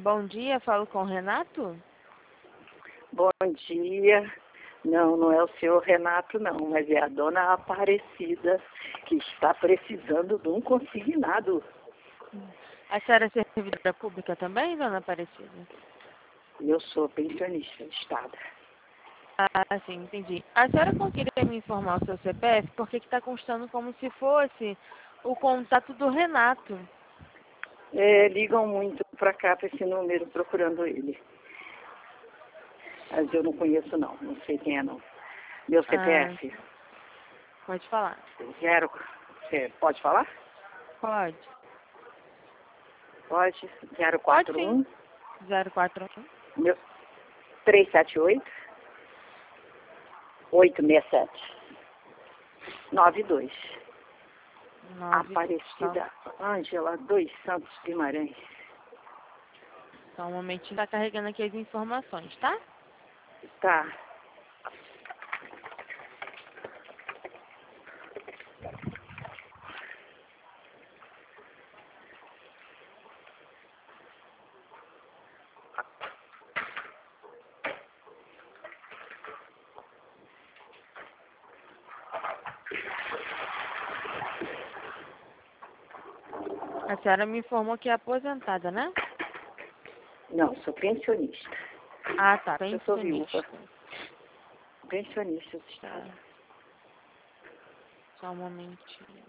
Bom dia, falo com o Renato? Bom dia. Não, não é o senhor Renato, não, mas é a dona Aparecida, que está precisando de um consignado. A senhora é servidora pública também, dona Aparecida? Eu sou pensionista de Estado. Ah, sim, entendi. A senhora conseguiria me informar o seu CPF? Porque está constando como se fosse o contato do Renato. Ligam muito para cá, para esse número, procurando ele. Mas eu não conheço, não sei quem é, não. Meu Ah, CPF, pode falar. zero... pode falar? Pode. Pode. Pode sim. 041 041 meu, 378 867 92. 9. Aparecida Ângela dos Santos Guimarães. Só um momentinho, tá carregando aqui as informações, tá? Tá. A senhora me informou que é aposentada, né? Não, sou pensionista. Ah, tá. Eu sou Pensionista. viúva. Pensionista do Tá. Estado. Só um momentinho.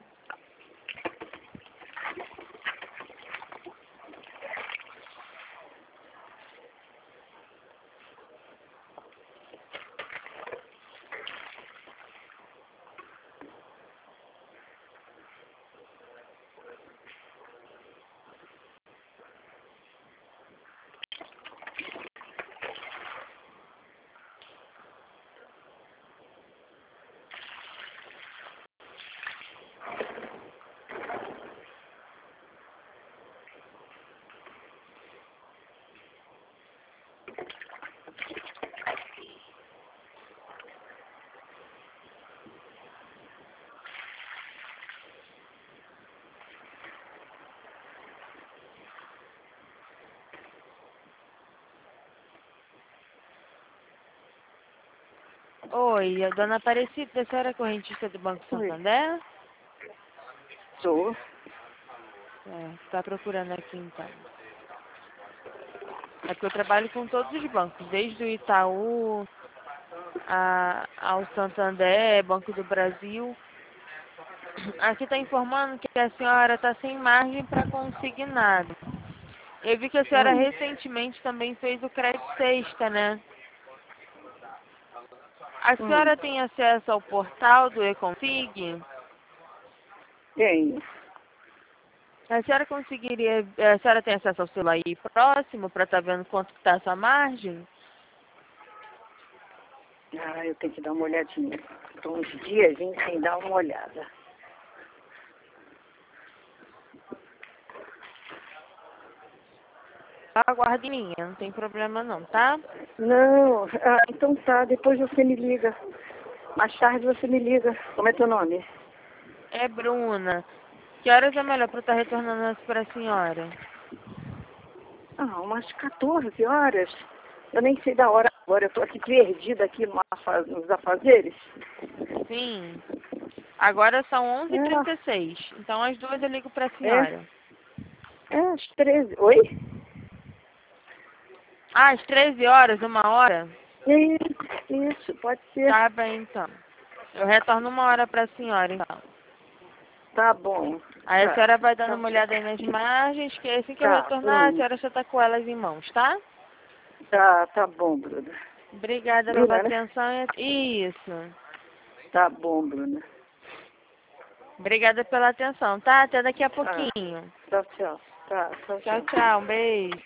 Oi, a dona Aparecida, a senhora é correntista do Banco Oi. Santander? Sou. Está procurando aqui então. É porque eu trabalho com todos os bancos, desde o Itaú ao Santander, Banco do Brasil. Aqui está informando que a senhora está sem margem para consignado. Eu vi que a senhora recentemente também fez o crédito sexta, né? A senhora tem acesso ao portal do Econsig? Tenho. A senhora conseguiria, a senhora tem acesso ao celular aí próximo para estar vendo quanto está a sua margem? Eu tenho que dar uma olhadinha. Estou uns dias sem dar uma olhada. Aguarde em linha, não tem problema não, tá? Não, então tá, depois você me liga. Mais tarde você me liga. Como é teu nome? É Bruna. Que horas é melhor para eu estar retornando para a senhora? Umas 14 horas. Eu nem sei da hora agora. Eu tô aqui perdida aqui nos afazeres. Sim. Agora são É, 11h36. Então às 2 eu ligo para a é, senhora. às 13. Oi? Ah, às 13 horas, 1 hora? Isso, pode ser. Tá bem então. Eu retorno 1 hora para a senhora então. Tá bom. Aí a Tá, senhora vai dando tá, uma olhada aí nas margens, que assim que eu tá, retornar, a Bruna. senhora já tá com elas em mãos, tá? Tá bom, Bruna. Obrigada pela Bruna, né? atenção. Isso. Tá bom, Bruna. Obrigada pela atenção, tá? Até daqui a Tá, pouquinho. tchau, tchau. Tá, tchau, Tchau, tchau. tchau. Um beijo.